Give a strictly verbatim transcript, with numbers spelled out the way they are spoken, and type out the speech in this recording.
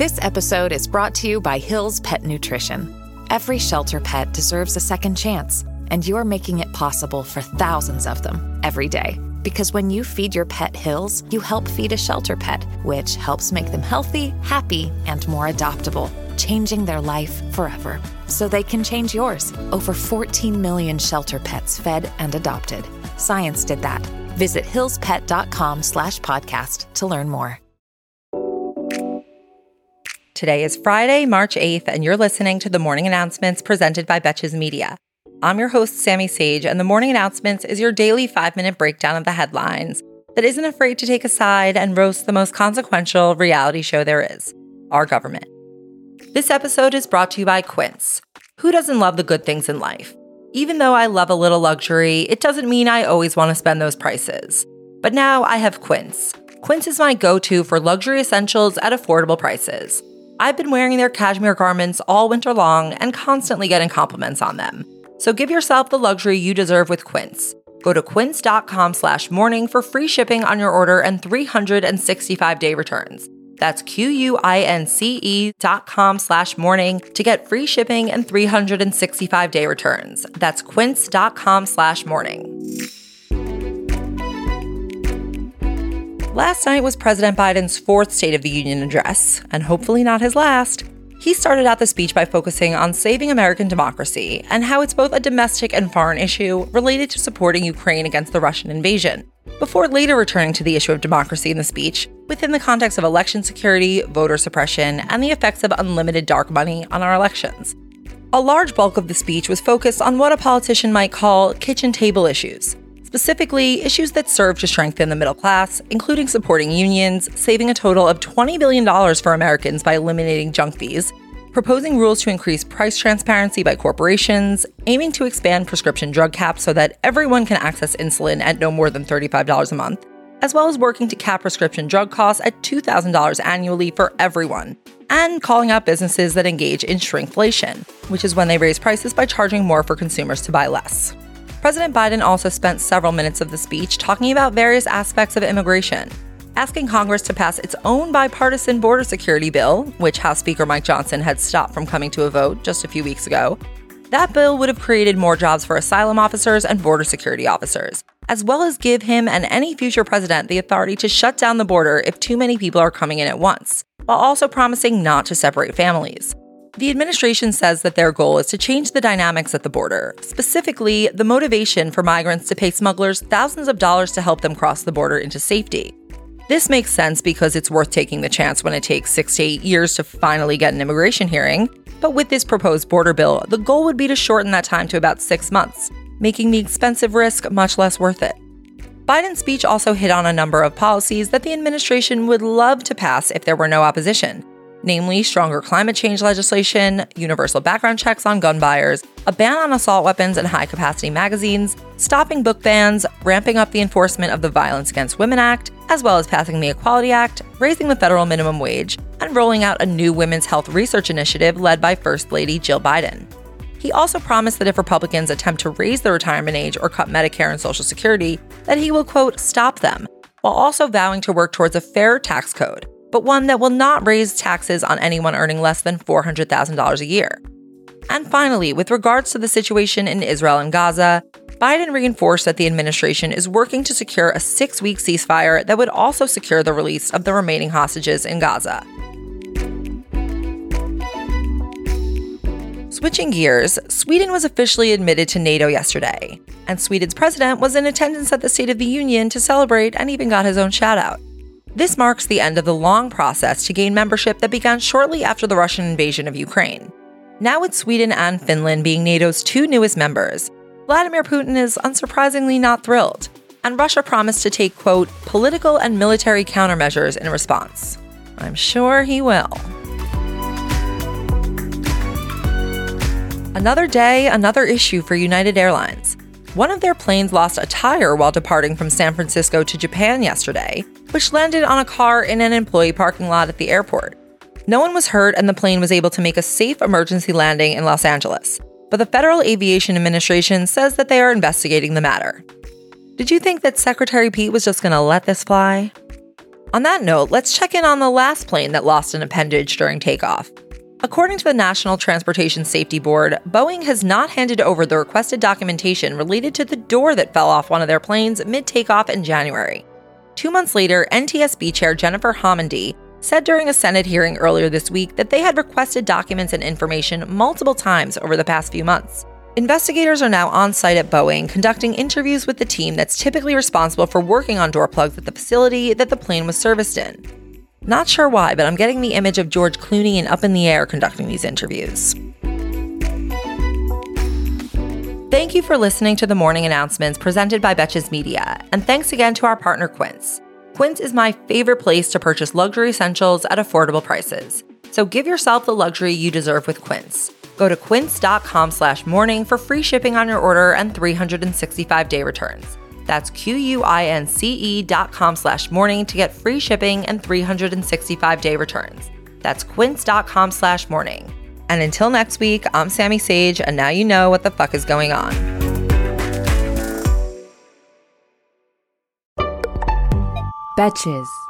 This episode is brought to you by Hill's Pet Nutrition. Every shelter pet deserves a second chance, and you're making it possible for thousands of them every day. Because when you feed your pet Hill's, you help feed a shelter pet, which helps make them healthy, happy, and more adoptable, changing their life forever. So they can change yours. Over fourteen million shelter pets fed and adopted. Science did that. Visit hillspet.com slash podcast to learn more. Today is Friday, March eighth, and you're listening to the Morning Announcements presented by Betches Media. I'm your host, Sammy Sage, and the Morning Announcements is your daily five-minute breakdown of the headlines that isn't afraid to take a side and roast the most consequential reality show there is, our government. This episode is brought to you by Quince. Who doesn't love the good things in life? Even though I love a little luxury, it doesn't mean I always want to spend those prices. But now I have Quince. Quince is my go-to for luxury essentials at affordable prices. I've been wearing their cashmere garments all winter long and constantly getting compliments on them. So give yourself the luxury you deserve with Quince. Go to quince.com slash morning for free shipping on your order and three hundred sixty-five day returns. That's Q-U-I-N-C-E dot com slash morning to get free shipping and three hundred sixty-five day returns. That's quince.com slash morning. Last night was President Biden's fourth State of the Union address, and hopefully not his last. He started out the speech by focusing on saving American democracy and how it's both a domestic and foreign issue related to supporting Ukraine against the Russian invasion, before later returning to the issue of democracy in the speech within the context of election security, voter suppression, and the effects of unlimited dark money on our elections. A large bulk of the speech was focused on what a politician might call kitchen table issues, specifically issues that serve to strengthen the middle class, including supporting unions, saving a total of twenty billion dollars for Americans by eliminating junk fees, proposing rules to increase price transparency by corporations, aiming to expand prescription drug caps so that everyone can access insulin at no more than thirty-five dollars a month, as well as working to cap prescription drug costs at two thousand dollars annually for everyone, and calling out businesses that engage in shrinkflation, which is when they raise prices by charging more for consumers to buy less. President Biden also spent several minutes of the speech talking about various aspects of immigration, asking Congress to pass its own bipartisan border security bill, which House Speaker Mike Johnson had stopped from coming to a vote just a few weeks ago. That bill would have created more jobs for asylum officers and border security officers, as well as give him and any future president the authority to shut down the border if too many people are coming in at once, while also promising not to separate families. The administration says that their goal is to change the dynamics at the border, specifically the motivation for migrants to pay smugglers thousands of dollars to help them cross the border into safety. This makes sense because it's worth taking the chance when it takes six to eight years to finally get an immigration hearing. But with this proposed border bill, the goal would be to shorten that time to about six months, making the expensive risk much less worth it. Biden's speech also hit on a number of policies that the administration would love to pass if there were no opposition, namely stronger climate change legislation, universal background checks on gun buyers, a ban on assault weapons and high-capacity magazines, stopping book bans, ramping up the enforcement of the Violence Against Women Act, as well as passing the Equality Act, raising the federal minimum wage, and rolling out a new women's health research initiative led by First Lady Jill Biden. He also promised that if Republicans attempt to raise the retirement age or cut Medicare and Social Security, that he will, quote, stop them, while also vowing to work towards a fairer tax code, but one that will not raise taxes on anyone earning less than four hundred thousand dollars a year. And finally, with regards to the situation in Israel and Gaza, Biden reinforced that the administration is working to secure a six-week ceasefire that would also secure the release of the remaining hostages in Gaza. Switching gears, Sweden was officially admitted to NATO yesterday, and Sweden's president was in attendance at the State of the Union to celebrate and even got his own shout-out. This marks the end of the long process to gain membership that began shortly after the Russian invasion of Ukraine. Now with Sweden and Finland being NATO's two newest members, Vladimir Putin is unsurprisingly not thrilled, and Russia promised to take, quote, political and military countermeasures in response. I'm sure he will. Another day, another issue for United Airlines. One of their planes lost a tire while departing from San Francisco to Japan yesterday, which landed on a car in an employee parking lot at the airport. No one was hurt and the plane was able to make a safe emergency landing in Los Angeles, but the Federal Aviation Administration says that they are investigating the matter. Did you think that Secretary Pete was just going to let this fly? On that note, let's check in on the last plane that lost an appendage during takeoff. According to the National Transportation Safety Board, Boeing has not handed over the requested documentation related to the door that fell off one of their planes mid-takeoff in January. Two months later, N T S B Chair Jennifer Homendy said during a Senate hearing earlier this week that they had requested documents and information multiple times over the past few months. Investigators are now on site at Boeing conducting interviews with the team that's typically responsible for working on door plugs at the facility that the plane was serviced in. Not sure why, but I'm getting the image of George Clooney and Up in the Air conducting these interviews. Thank you for listening to the morning announcements presented by Betches Media, and thanks again to our partner Quince. Quince is my favorite place to purchase luxury essentials at affordable prices. So give yourself the luxury you deserve with Quince. Go to quince.com slash morning for free shipping on your order and three hundred sixty-five day returns. That's Q-U-I-N-C-E dot com slash morning to get free shipping and three hundred sixty-five day returns. That's quince.com slash morning. And until next week, I'm Sammy Sage, and now you know what the fuck is going on. Betches.